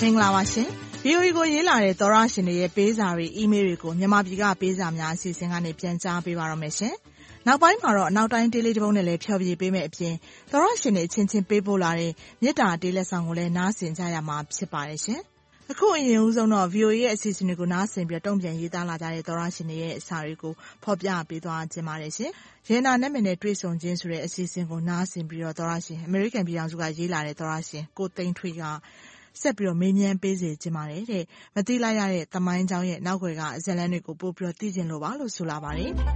င်္ဂလာပါရှင်။ VOA ကိုရေးလာတဲ့သောရရှင်တွေရဲ့ပေးစာတွေအီးမေးလ်တွေကိုမြန်မာပြည်ကပေးစာများအစီအစဉ်ကနေပြန်ကြားပေးပါရမယ်ရှင်။နောက်ပိုင်းမှာတော့နောက်တိုင်းတေးလေးတစ်ပုဒ်နဲ့လည်းဖြောပြပေးမယ်အပြင်သောရရှင်တွေအချင်းချင်းပေးပို့လာတဲ့မေတ္တာတေးလက်ဆောင်ကိုလည်းနားဆင်ကြရမှာဖြစ်ပါတယ်ရှင်။အခုအရင်ဦးဆုံးတော့ VOA ရဲ့အစီအစဉ်တွေကိုနားဆင်ပြီးတုံ့ပြန်ရေးသားလာကြတဲ့သောရရှင်တွေရဲ့အစာတွေကိုဖော်ပြပေးသွားခြင်းပါတယ်ရှင်။ရေနာနဲ့မင်းနဲ့တွေ့ဆုံခြင်းဆိုတဲ့အစီအစဉ်ကိုနားဆင်ပြီးတော့သောရရှင်အမေရိကန်ပြည်ထောင်စုကရေးလာတဲ့သောရရှင်ကိုသိန်းထွေးကဆက်ပြီးတော့မေးမြန်းပေးစေချင်ပါတယ်တဲ့။မသိလိုက်ရတဲ့သမိုင်းကြောင်းရဲ့နောက်ွယ်ကဇာတ်လမ်းတွေကိုပို့ပြီးတော့သိချင်လို့ပါလို့ဆိုလာပါတယ်။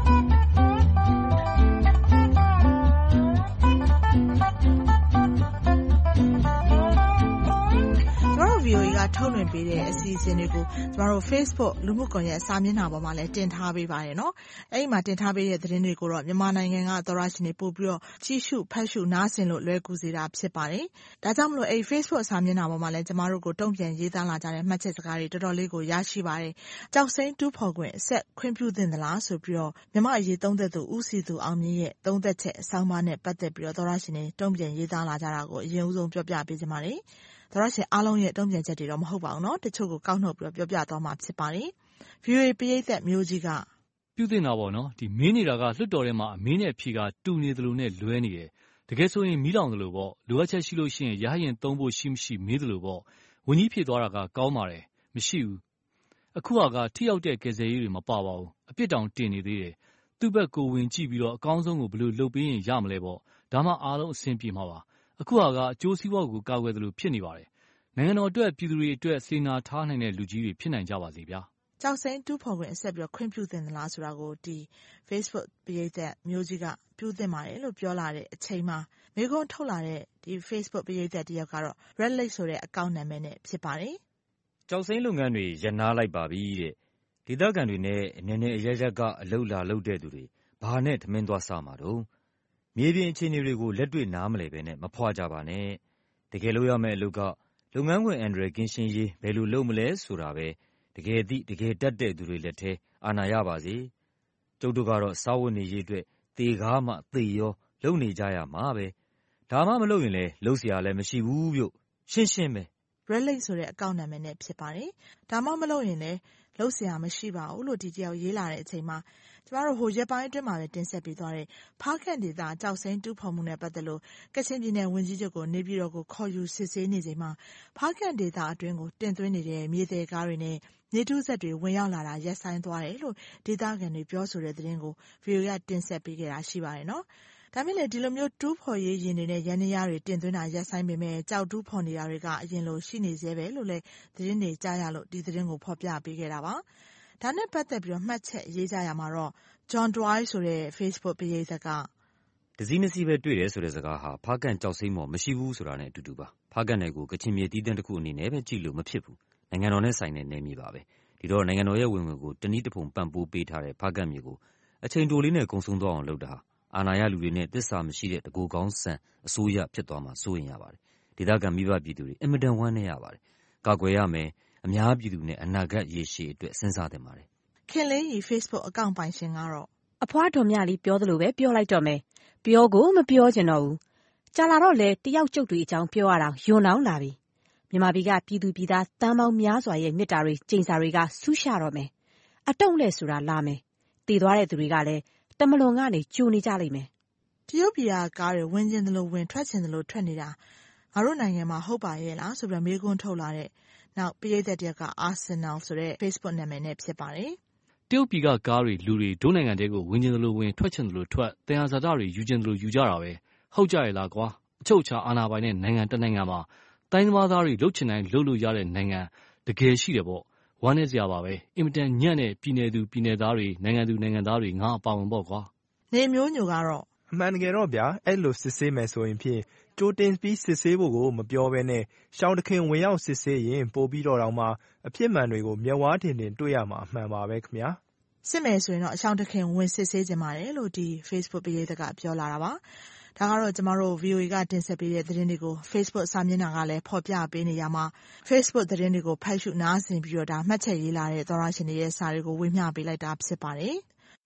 VOA ကထုတ်လွှင့်ပေးတဲ့အစီအစဉ်တွေကိုကျမတို့ Facebook လူမှုကွန်ရက်စာမျက်နှာပေါ်မှာလည်းတင်ထားပေးပါတယ်နော်။အဲဒီမှာတင်ထားပေးတဲ့သတင်းတွေကိုတော့မြန်မာနိုင်ငံကသောရရှင်တွေပို့ပြီးတော့ကြည့်ရှုဖတ်ရှုနားဆင်လို့လွယ်ကူစေတာဖြစ်ပါတယ်။ဒါကြောင့်မလို့အဲဒီ Facebook စာမျက်နှာပေါ်မှာလည်းကျမတို့ကိုတုံ့ပြန်ရေးသားလာကြတဲ့မှတ်ချက်စကားတွေတော်တော်လေးကိုရရှိပါတယ်။ကြောက်စိမ့်တူးဖော်ခွင့်အဆက်ခွင့်ပြုသင့်သလားဆိုပြီးတော့မြန်မာအရေးသုံးသက်သူဦးစီသူအောင်မြင့်ရဲ့သုံးသက်ချက်အဆောင်ပါနဲ့ပတ်သက်ပြီးတော့သောရရှင်တွေတုံ့ပြန်ရေးသားလာကြတာကိုအရင်ဦးဆုံးပြောပြပေးချင်ပါတယ်။သောရရှင်အားလုံးရဲ့တုံ့ပြန်ချက်တွေတော့မဟုတ်ပါဘူးเนาะတချို့ကိုကောက်နှုတ်ပြီးတော့ပြောပြသွားမှာဖြစ်ပါတယ်။ VOA ပရိသတ်မျိုးကြီးကပြုတင်တာပေါ့နော်ဒီမင်းနေတာကလွတ်တော်ထဲမှာအမင်းနဲ့ဖြေကတူနေသလိုနဲ့လွဲနေတယ်တကယ်ဆိုရင်မီးလောင်သလိုပေါ့လိုအပ်ချက်ရှိလို့ရှိရင်ရဟရင်သုံးဖို့ရှိမရှိမေးသလိုပေါ့ဝင်းကြီးဖြေသွားတာကကောင်းပါတယ်မရှိဘူးအခုကထိရောက်တဲ့ကယ်ဆယ်ရေးတွေမပါပါဘူးအပြစ်တောင်တင်နေသေးတယ်သူ့ဘက်ကိုဝင်ကြည့်ပြီးတော့အကောင်းဆုံးကိုဘယ်လိုလုပ်ပေးရင်ရမလဲပေါ့ဒါမှအားလုံးအဆင်ပြေမှာပါအခုကအကျိုးစီးပွားကိုကာကွယ်သလိုဖြစ်နေပါတယ်နိုင်ငံတော်အတွက်ပြည်သူတွေအတွက်စေနာထားနိုင်တဲ့လူကြီးတွေဖြစ်နိုင်ကြပါစေဗျာကြောက်စိမ့်တူးဖော်ခွင့်အဆက်ပြီးတော့ခွင့်ပြုသင့်သလားဆိုတာကိုဒီ Facebook ပရိသတ်မျိုးကြီးကပြုသင့်ပါတယ်လို့ပြောလာတဲ့အချိန်မှာမိကုန်းထုတ်လာတဲ့ဒီ Facebook ပရိသတ်တယောက်ကတော့ Red Lake ဆိုတဲ့အကောင့်နာမည်နဲ့ဖြစ်ပါတယ်ကြောက်စိမ့်လုပ်ငန်းတွေရပ်နားလိုက်ပါပြီတဲ့ဒေသခံတွေနဲ့အနေနဲ့အရရက်ကအလုလာလုပ်တဲ့သူတွေဘာနဲ့ထမင်းသွားစားမှာတော့မြေပြင်အခြေအနေတွေကိုလက်တွေ့နားမလည်ပဲနဲ့မဖွာကြပါနဲ့တကယ်လို့ရမယ့်အလုပ်ကလုပ်ငန်းခွင်အန္တရာယ်ကင်းရှင်းရေးဘယ်လိုလုပ်မလဲဆိုတာပဲတကယ်သိတကယ်တတ်တဲ့သူတွေလက်ထဲအာဏာရပါစေကျုပ်တို့ကတော့စာဝတ်နေရေးအတွက်သေကားမှသေရောလုပ်နေကြရမှာပဲဒါမှမလုပ်ရင်လည်းလုပ်เสียလည်းမရှိဘူးဗျရှင်းရှင်းပဲ Red Lake ဆိုတဲ့အကောင့်နာမည်နဲ့ဖြစ်ပါတယ်ဒါမှမလုပ်ရင်လည်းလုပ်เสียမရှိပါဘူးလို့ဒီတယောက်ရေးလာတဲ့အချိန်မှာကျမတို့ဟိုရက်ပိုင်းအတွင်းမှာပဲတင်ဆက်ပေးသွားတဲ့ဖားခန့်ဒေသကြောက်စိမ့်တူးဖော်မှုနဲ့ပတ်သက်လို့ကချင်ပြည်နယ်ဝန်ကြီးချုပ်ကိုနေပြည်တော်ကိုခေါ်ယူစစ်ဆေးနေချိန်မှာဖားခန့်ဒေသအတွင်းကိုတင်သွင်းနေတဲ့မြေသည်ကားတွေနဲ့မြေတူးစက်တွေဝင်ရောက်လာတာရပ်ဆိုင်းသွားတယ်လို့ဒေသခံတွေပြောဆိုတဲ့သတင်းကို VOA ကတင်ဆက်ပေးခဲ့တာရှိပါတယ်နော်။ဒါပေမဲ့ဒီလိုမျိုးတူးဖော်ရေးယဉ်တွေနဲ့ရန်နေရတွေတင်သွင်းတာရပ်ဆိုင်းပေမဲ့ကြောက်တူးဖော်နေတာတွေကအရင်လိုရှိနေသေးပဲလို့လည်းသတင်းတွေကြားရလို့ဒီသတင်းကိုဖော်ပြပေးခဲ့တာပါ။ဒါနဲ့ပတ်သက်ပြီးတော့မှတ်ချက်ရေးကြရမှာတော့ John Dwight ဆိုတဲ့ Facebook ပရိသတ်ကတစည်းမစီပဲတွေ့တယ်ဆိုတဲ့စကားဟာဖားကန့်ကြောက်စိမ့်မော်မရှိဘူးဆိုတာနဲ့အတူတူပါဖားကန့်နယ်ကိုကချင်မြေတီးတန်းတစ်ခုအနေနဲ့ပဲကြည့်လို့မဖြစ်ဘူးနိုင်ငံတော်နဲ့ဆိုင်တဲ့နယ်မြေပါပဲဒီတော့နိုင်ငံတော်ရဲ့ဝင်ငွေကိုတနည်းတစ်ဖုံပံ့ပိုးပေးထားတဲ့ဖားကန့်မြေကိုအချိန်တိုလေးနဲ့ကုံဆုံးသွားအောင်လုပ်တာအာဏာရလူတွေနဲ့တစ္ဆာမရှိတဲ့တကူကောင်းဆန်အစိုးရဖြစ်သွားမှာစိုးရင်ရပါတယ်ဒေသခံမိဘပြည်သူတွေအင်မတန်ဝမ်းနည်းရပါတယ်ကာကွယ်ရမယ်အများပြည်သူနဲ့အနာဂတ်ရေရှည်အတွက်စဉ်းစားသင့်ပါတယ်ခင်လေးရီ Facebook အကောင့်ပိုင်ရှင်ကတော့အဖွားတော်မြလေးပြောသလိုပဲပြောလိုက်တော့မယ်ပြောကိုမပြောချင်တော့ဘူးကြာလာတော့လေတယောက်ကျုပ်တွေအကြောင်းပြောရတာယွန်းနောင်းလာပြီမြန်မာပြည်ကပြည်သူပြည်သားတန်းပေါင်းများစွာရဲ့မြစ်တာတွေကျိန်စာတွေကဆူးရှတော့မယ်အတုံးလဲဆိုတာလာမယ်တည်သွားတဲ့သူတွေကလည်းတမလွန်ကနေကြိုနေကြလိမ့်မယ်တရုတ်ပြည်ကကားတွေဝင်ကျင်တယ်လို့ဝင်ထွက်ကျင်တယ်လို့ထွက်နေတာငါတို့နိုင်ငံမှာဟုတ်ပါရဲ့လားဆိုပြီးမေးခွန်းထုတ်လာတဲ့နောက်ပရိသတ်တယောက်က Arsenal ဆိုတဲ့ Facebook နာမည်နဲ့ဖြစ်ပါတယ်တရုတ်ပြည်ကကားတွေလူတွေဒုနိုင်ငံတွေကိုဝင်ကျင်တယ်လို့ဝင်ထွက်ချင်တယ်လို့ထွက်တယံဇာတတွေယူကျင်တယ်လို့ယူကြတာပဲဟုတ်ကြရဲ့လားကွာအချုပ်အခြာအာဏာပိုင်တဲ့နိုင်ငံတစ်နိုင်ငံမှာတိုင်းသမားသားတွေလှုပ်ချင်တိုင်းလှုပ်လို့ရတဲ့နိုင်ငံတကယ်ရှိတယ်ပေါ့ဝမ်းနည်းစရာပါပဲအင်မတန်ညံ့တဲ့ပြည်နယ်သူပြည်နယ်သားတွေနိုင်ငံသူနိုင်ငံသားတွေငါအပါဝင်ပေါ့ကွာနေမျိုးညိုကတော့အမှန်တကယ်တော့ဗျာအဲ့လိုစစ်ဆေးမယ်ဆိုရင်ဖြင့်ကြိုတင်ပြီးစစ်ဆေးဖို့ကိုမပြောဘဲနဲ့ရှောင်းတခင်ဝင်ရောက်စစ်ဆေးရင်ပို့ပြီးတော့မှအဖြစ်မှန်တွေကိုမျက်ဝါးထင်ထင်တွေ့ရမှာအမှန်ပါပဲခင်ဗျာစစ်မယ်ဆိုရင်တော့အရှောင်းတခင်ဝင်စစ်ဆေးကြပါတယ်လို့ဒီ Facebook ပရိသတ်ကပြောလာတာပါဒါကတော့ကျမတို့ VOA ကတင်ဆက်ပေးတဲ့သတင်းတွေကို Facebook စာမျက်နှာကလည်းဖော်ပြပေးနေရမှာ Facebook သတင်းတွေကိုဖတ်ရှုနားဆင်ပြီးတော့ဒါမှတ်ချက်ရေးလာတဲ့သောရရှင်တွေရဲ့စာတွေကိုဝေမျှပေးလိုက်တာဖြစ်ပါတယ်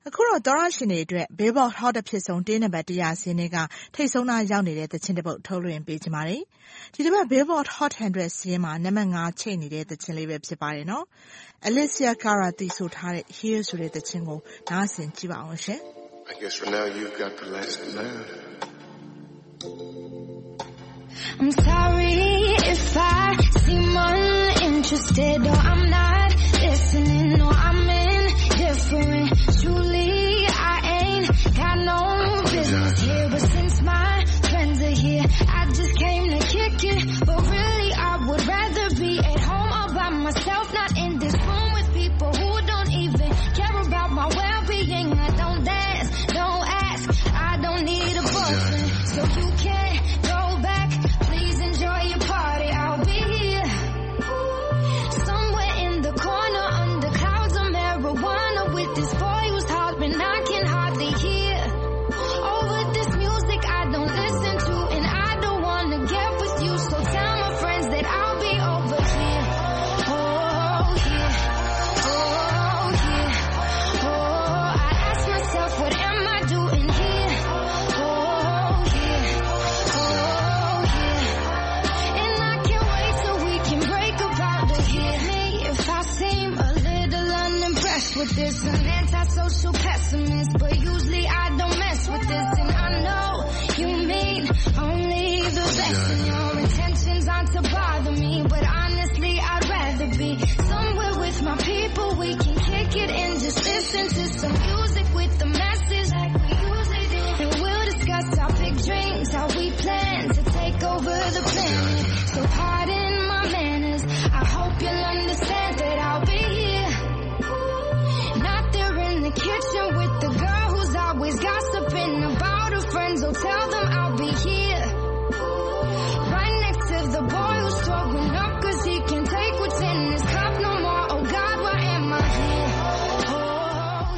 အခုတော့သောရရှင်တွေအတွက် Billboard Hot အဖြစ်ဆုံးတင်းနံပါတ်100ဆင်းကထိပ်ဆုံးနာရောက်နေတဲ့သချင်းတစ်ပုဒ်ထုတ်လွှင့်ပေးချင်ပါတယ်။ဒီတစ်ပတ် Billboard Hot 100 ဆင်းမှာနံပါတ်5ချိတ်နေတဲ့သချင်းလေးပဲဖြစ်ပါတယ်နော်။ Alicia Cara တီးဆိုထားတဲ့ Here ဆိုတဲ့သချင်းကိုနားဆင်ကြည့်ပါအောင်ရှင်။ I guess for now you've got the last laugh. I'm sorry if I seem uninterested or I'm not listening or I'm indifferent. Truly, I ain't got no business here. But since my friends are here, I just came to kick it. But really, I would rather be at home all by myself, not in this room with people who don't even care about my well-being. I don't dance, don't ask, I don't need a boyfriend. So you can't go back, please enjoy your party. I'll be here, somewhere in the corner under clouds of marijuana with this boy who's hollering I can hardly hear. Over this music I don't listen to and I don't wanna get with you. So tell my friends that I'll be over here. Oh, here. Oh, here. Oh, I ask myself what am I doing here? Oh, here. Oh, here. And I can't wait till we can break about it here. Me if I seem a little unimpressed with this, an antisocial pessimist, but usually I don't mess with this. And I know you mean only the best, and your intentions aren't to bother me, but honestly I'd rather be somewhere with my people. We can kick it and just listen to some music with the message like we usually do, and we'll discuss our big dreams, how we plan to take over the planet. So pardon my manners, I hope you'll understand that I'll be here, not there in the kitchen with the girl who's always gossiping about her friends. Oh, tell them I'll be here, right next to the boy who's throwing up cause he can't take what's in his cup no more. Oh God, why am I here? Oh,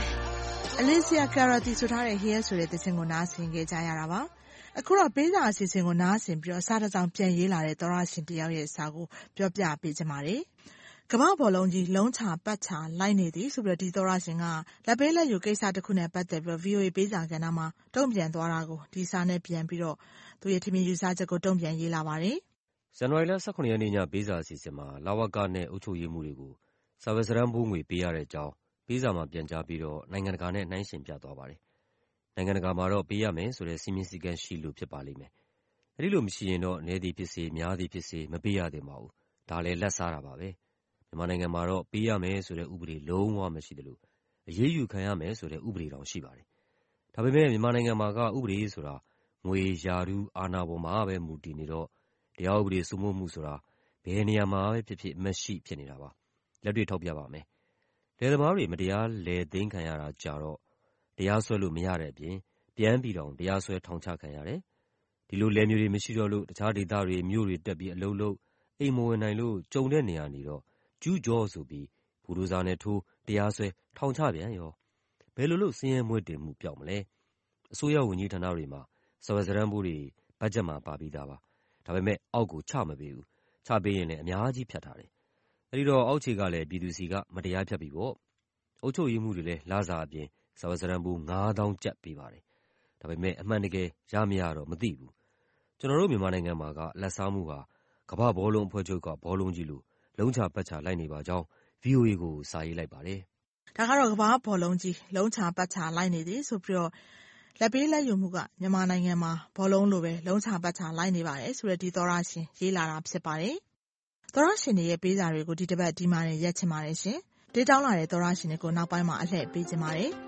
here. Alicia Cara တီးဆိုထားတဲ့ Here ဆိုတဲ့သချင်းကိုနားဆင်ခဲ့ကြရတာပါ။အခုတော့ပေးစာအစီအစဉ်ကိုနားဆင်ပြီးတော့စာတစ်စောင်ပြန်ရေးလာတဲ့သောရရှင်တယောက်ရဲ့စာကိုပြောပြပေးချင်ပါတယ်။ကမ္ဘာဘောလုံးကြီးလုံးချပတ်ချလိုက်နေသည်ဆိုပြီးတော့ဒီသောရရှင်ကလက်ပေးလက်ယူကိစ္စတစ်ခုနဲ့ပတ်သက်ပြီးတော့ VOA ပေးစာကဏ္ဍမှာတုံ့ပြန်သွားတာကိုဒီစာနဲ့ပြန်ပြီးတော့သူရဲ့ထင်မြင်ယူဆချက်ကိုတုံ့ပြန်ရေးလာပါတယ်။ဇန်နဝါရီလ 18 ရက်နေ့ညပေးစာအစီအစဉ်မှာလဝကနဲ့အုပ်ချုပ်ရေးမှူးတွေကိုစာရွက်စာတမ်းဖိုးငွေပေးရတဲ့အကြောင်းပေးစာမှာပြန်ကြားပြီးတော့နိုင်ငံတကာနဲ့နှိုင်းယှဉ်ပြသွားပါတယ်။နိုင်ငံတကာမှာတော့ပေးရမယ်ဆိုတဲ့စည်းမျဉ်းစည်းကမ်းရှိလို့ဖြစ်ပါလိမ့်မယ်။အဲဒီလိုမရှိရင်တော့နည်းသည်ဖြစ်စေများသည်ဖြစ်စေမပေးရသင့်ပါဘူး။ဒါလည်းလက်စားတာပါပဲ။မြန်မာနိုင်ငံမှာတော့ပေးရမယ်ဆိုတဲ့ဥပဒေလုံးဝမရှိသလိုအရေးယူခံရမယ်ဆိုတဲ့ဥပဒေတောင်ရှိပါတယ်။ဒါပေမဲ့မြန်မာနိုင်ငံမှာကဥပဒေဆိုတာငွေရာထူးအာဏာပေါ်မှာပဲမူတည်နေတော့တရားဥပဒေစိုးမိုးမှုဆိုတာဘယ်နေရာမှာပဲဖြစ်ဖြစ်မရှိဖြစ်နေတာပါ။လက်တွေ့ထောက်ပြပါမယ်။လယ်သမားတွေမတရားလယ်သိမ်းခံရတာကြာတော့တရားစွဲလို့မရတဲ့အပြင်ပြန်ပြီးတော့တရားစွဲထောင်ချခံရတယ်။ဒီလိုလယ်မျိုးတွေမရှိတော့လို့တခြားဒေသတွေမြို့တွေတက်ပြီးအလုပ်လုပ်အိမ်မဝင်နိုင်လို့ကြုံတဲ့နေရာနေတော့ကျူးကျော်ဆိုပြီးဘူဒိုဇာနဲ့ထိုးတရားစွဲထောင်ချပြန်ရောဘယ်လိုလုပ်စင်းရဲမွေးတင်မှုပြောက်မလဲ။အစိုးရဝန်ကြီးဌာနတွေမှာစာရွက်စာတမ်းဖိုးတွေဘတ်ဂျက်မှာပါပြီးသားပါ။ဒါပေမဲ့အောက်ကိုချမပေးဘူး။ချပေးရင်လည်းအများကြီးဖြတ်ထားတယ်။အဲဒီတော့အောက်ခြေကလည်းပြည်သူစီကမတရားဖြတ်ပြီပေါ့။အုပ်ချုပ်ရေးမှူးတွေလည်းလစာအပြင်စာရွက်စာတမ်းဖိုး9000ကျပ်ပေးပါတယ်။ဒါပေမဲ့အမှန်တကယ်ရမရတော့မသိဘူး။ကျွန်တော်တို့မြန်မာနိုင်ငံမှာကလက်စားမှုဟာကမ္ဘာဘောလုံးအဖွဲ့ချုပ်ကဘောလုံးကြီးလို့လုံးချပတ်ချလိုက်နေပါကြောင်း VOA ကိုစာရေးလိုက်ပါတယ်။ဒါကတော့ကမ္ဘာဘောလုံးကြီးလုံးချပတ်ချလိုက်နေသည်ဆိုပြီးတော့လက်ပေးလက်ယူမှုကမြန်မာနိုင်ငံမှာဘောလုံးလိုပဲလုံးချပတ်ချလိုက်နေပါတယ်ဆိုတဲ့ဒီသောရရှင်ရေးလာတာဖြစ်ပါတယ်။သောရရှင်ရဲ့ပေးစာတွေကိုဒီတစ်ပတ်ဒီမှာနဲ့ရက်ချင်ပါတယ်ရှင်။ဒေးတောင်းလာတဲ့သောရရှင်တွေကိုနောက်ပိုင်းမှာအလှည့်ပေးချင်ပါတယ်။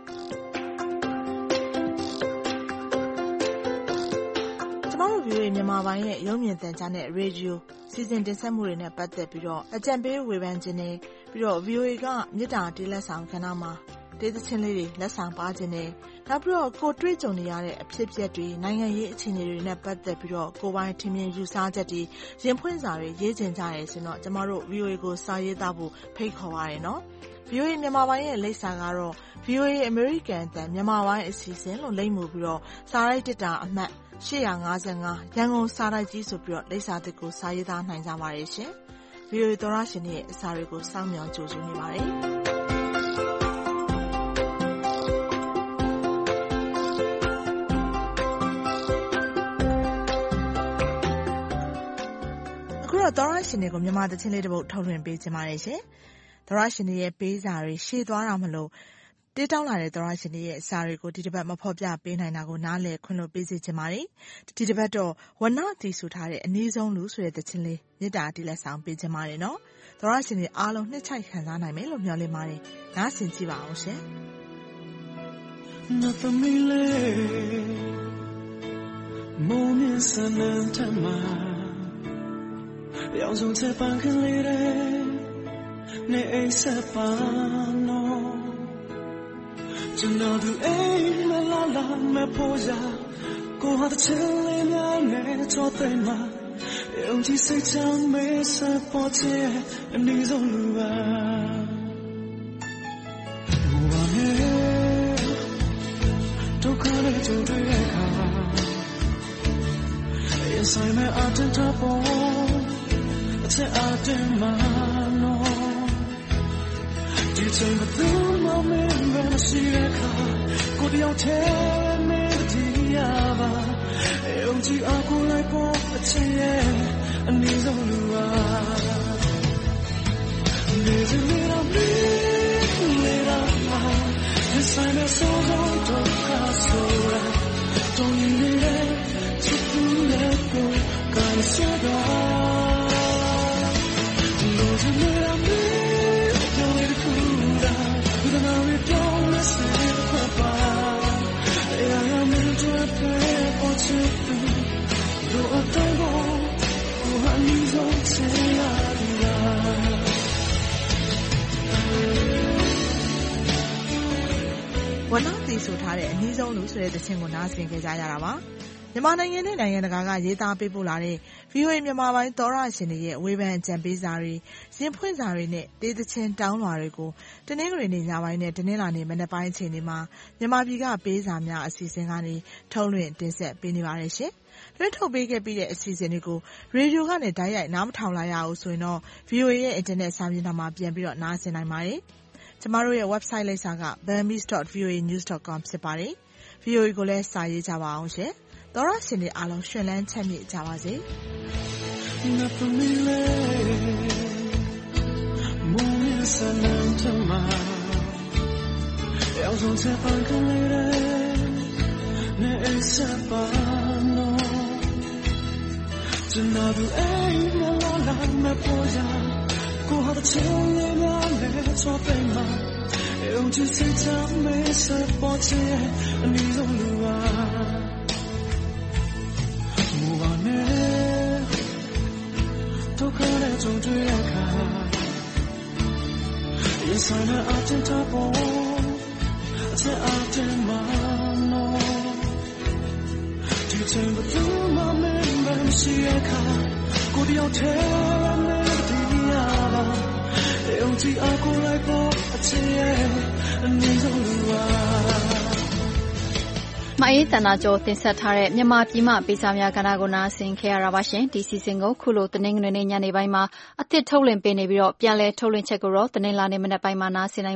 ကျမတို့ VOA မြန်မာပိုင်းရဲ့ရုပ်မြင်သံကြားနဲ့ရေဒီယိုစီစဉ်တင်ဆက်မှုတွေနဲ့ပတ်သက်ပြီးတော့အကြံပေးဝေဖန်ခြင်းနဲ့ပြီးတော့ VOA ကမြစ်တာတေးလက်ဆောင်ခဏမှာတေးသချင်းလေးတွေလက်ဆောင်ပါခြင်းနဲ့နောက်ပြီးတော့ကိုတွေ့ကြုံနေရတဲ့အဖြစ်အပျက်တွေနိုင်ငံရေးအခြေအနေတွေနဲ့ပတ်သက်ပြီးတော့ကိုယ်ပိုင်ထင်မြင်ယူဆချက်တွေရင်ဖွင့်စာတွေရေးချင်ကြရဲဆိုတော့ကျမတို့ VOA ကိုစာရေးသားဖို့ဖိတ်ခေါ်ပါရနော်။ VOA မြန်မာပိုင်းရဲ့လိပ်စာကတော့ VOA American အသံမြန်မာပိုင်းအစီအစဉ်လို့လိပ်မူပြီးတော့စာရိုက်တစ်တာအမှတ်855ရန်ကုန်စာတိုက်ကြီးဆိုပြီးတော့လိပ်စာသစ်ကိုစာရေးသားနိုင်ကြပါရဲ့ရှင်။ VOA သောရရှင်ရဲ့အစာတွေကိုစောင့်မျှော်ကြိုဆိုနေပါတယ်။အခုတော့သောရရှင်တွေကိုမြန်မာသချင်းလေးတစ်ပုဒ်ထုတ်လွှင့်ပေးချင်ပါတယ်ရှင်သောရရှင်တွေရဲ့ပေးစာတွေရှေ့သွားတာမလို့တေးတောင်းလာတဲ့သောရရှင်တွေရဲ့စာတွေကိုဒီတစ်ပတ်မဖော်ပြပေးနိုင်တာကိုနားလည်ခွင့်လို့ပေးစီချင်ပါတယ်ဒီတစ်ပတ်တော့ဝဏတီဆိုထားတဲ့အနည်းဆုံးလူဆိုတဲ့သချင်းလေးမေတ္တာတိလက်ဆောင်ပေးချင်ပါတယ်နော်သောရရှင်တွေအားလုံးနှစ်ချိုက်ခံစားနိုင်မယ်လို့မျှော်လင့်ပါတယ်နားဆင်ကြည့်ပါအောင်ရှင် Nothing moments and time 要从这半刻里的你爱什么真的都爱没啦啦没破下过好的情里面你做对吗用几岁将没什么结你走路啊我把你都可能就对看也塞没阿真他不在阿真嘛喏就这个都没明白的是卡过的要天没的地呀吧用几阿过来过这夜你走路啊你这里到你到你塞没手中都卡手了终于你的就不能够感谢到都是你让你有你的孤单你的那里都没谁的快吧让你觉得我知道都我对我喊你走这样ဝဏတီဆိုထားတဲ့အနည်းဆုံးလူဆိုတဲ့သချင်းကိုနားဆင်ကြကြရတာပါမြန်မာနိုင်ငံနဲ့နိုင်ငံတကာကရေးသားပေးပို့လာတဲ့ VOA မြန်မာပိုင်းသောရရှင်တွေရဲ့ဝေဖန်အကြံပေးစာတွေရင်ဖွင့်စာတွေနဲ့တေးသချင်းတောင်းလွှာတွေကိုတနင်္ဂနွေနေ့ညပိုင်းနဲ့တနင်္လာနေ့မနက်ပိုင်းအချိန်တွေမှာမြန်မာပြည်ကပေးစာများအစီအစဉ်ကနေထုတ်လွှင့်တင်ဆက်ပေးနေပါတယ်ရှင်လွှင့်ထုတ်ပေးခဲ့ပြီးတဲ့အစီအစဉ်တွေကိုရေဒီယိုကနေတိုက်ရိုက်နားမထောင်လိုက်ရအောင်ဆိုရင်တော့ VOA ရဲ့အင်တာနက်စာမျက်နှာမှာပြန်ပြီးတော့နားဆင်နိုင်ပါတယ်ကျမတို့ရဲ့ website လိပ်စာက burmese.voanews.com ဖြစ်ပါတယ် VOA ကိုလည်းစာရေးကြပါအောင်ရှင်သောရရှင်တွေအားလုံးရှင်လန်းချမ်းမြေ့ကြပါစေ要从这半刻里的你爱什么真的都爱没啦啦没破绽过好的情里面没错对吗用几岁将没什么结你走路啊我把你都可能总对看也塞了阿真他不在阿真嘛喏就这个都嘛明白是看过的要天没地呀吧用几阿过来过这夜你走路啊မအေးတနာကျော်တင်ဆက်ထားတဲ့မြန်မာပြည်မှပေးစာများကဏ္ဍကိုနားဆင်ခဲ့ရတာပါရှင်ဒီစီစဉ်ကိုခုလိုတနင်္ဂနွေနေ့ညနေပိုင်းမှာအသစ်ထုတ်လွှင့်ပေးနေပြီးတော့ပြန်လည်ထုတ်လွှင့်ချက်ကိုတော့တနင်္လာနေ့မနက်ပိုင်းမှာနားဆင်နိုင်